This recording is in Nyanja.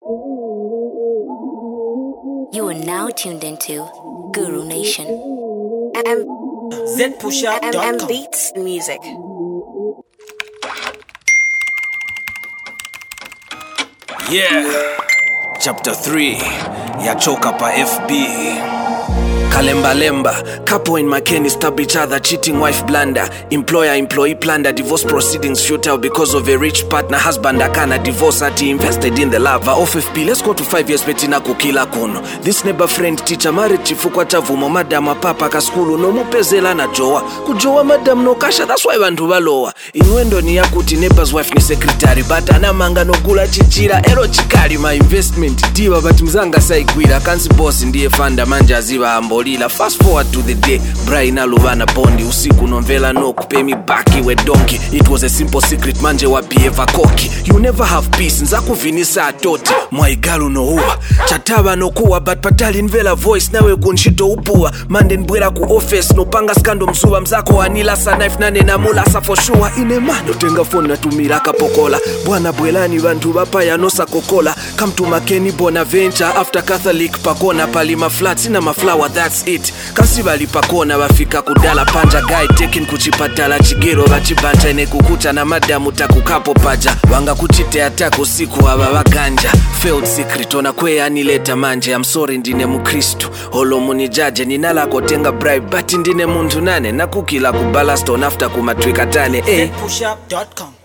You are now tuned into Guru Nation. zpushup.com. Beats music. Yeah, Chapter 3 yachoka pa FB. Kalemba lemba, couple in Makeni stab each other, cheating wife blunder, employer-employee plunder, divorce proceedings shoot out because of a rich partner, husband akana divorce ati invested in the lava of FP. Let's go to 5 years betina kukila kono. This neighbor friend teacher married chifukwa chavumo madam papa kaskulu no mupezela na joa kujoa madam no kasha, that's why bantu balowa inwendo ni yakuti neighbor's wife ni secretary but anamanga no kula chichira ero chikali my investment diva but mzanga saigwira kansi boss ndiye fanda manja ziba amboli. Fast forward to the day Brian aluvana bondi usiku nomvela no kupemi baki we donkey. It was a simple secret manje wa behave koki. You never have peace nzakuvinisa atoti mwaigalu no huwa chataba no kuwa but patali nvela voice nawe kunshito upua mande nbwera ku office no panga skando msuba mzako anila sa knife nane na mula sa for sure ine mano tenga phone natumira kapokola bwana bwelani bantu bapaya no sakokola come to Makeni Bonaventure after Catholic pakona palima flats na maflower that's it. Kasi bali pakona bafika kudala panja guy taking kuchipatala chigero bachibanta ene kukuta na madamu takukapo paja wanga kuchite atako siku aba baganja failed secret ona kwe anileta manje. I'm sorry ndine mukristo holo munijaje ninala kotenga bribe but ndine muntu nane nakukila kubalast on after kumatwika tane zpushup.com.